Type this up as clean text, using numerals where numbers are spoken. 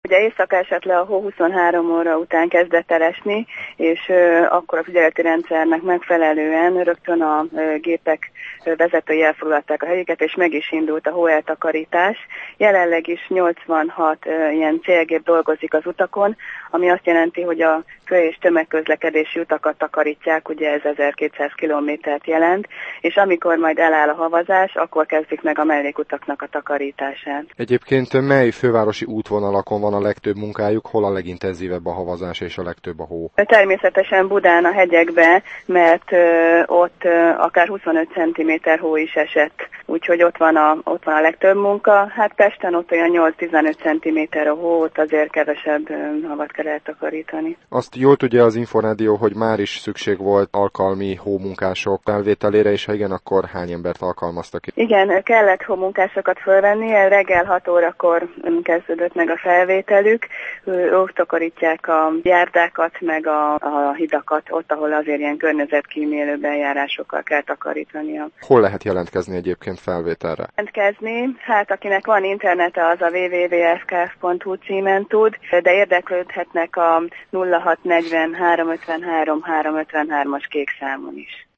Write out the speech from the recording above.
Ugye éjszaka esett le a hó 23 óra után kezdett el esni, és akkor a figyeleti rendszernek megfelelően rögtön a gépek vezetői elfoglalták a helyüket, és meg is indult a hóeltakarítás. Jelenleg is 86 ilyen célgép dolgozik az utakon, ami azt jelenti, hogy a kö- és tömegközlekedési utakat takarítják, ugye ez 1200 kilométert jelent, és amikor majd eláll a havazás, akkor kezdik meg a mellékutaknak a takarítását. Egyébként mely fővárosi útvonalakon van a legtöbb munkájuk, hol a legintenzívebb a havazás és a legtöbb a hó? Természetesen Budán a hegyekbe, mert ott akár 25 cm hó is esett, úgyhogy ott van a legtöbb munka. Hát Pesten ott olyan 8-15 cm a hó, ott azért kevesebb havat kell eltakarítani. Azt jól tudja az Inforádió, hogy már is szükség volt alkalmi hómunkások felvételére, és ha igen, akkor hány embert alkalmaztak itt? Igen, kellett hómunkásokat fölvenni, reggel 6 órakor kezdődött meg a felvételük. Ők takarítják a járdákat, meg a hidakat, ott, ahol azért ilyen környezetkímélő eljárásokkal kell takarítania. Hol lehet jelentkezni egyébként felvételre? Jelentkezni, hát akinek van internete, az a www.fkf.hu címen tud, de érdeklődhetnek a 0640 353 353-as kék számon is.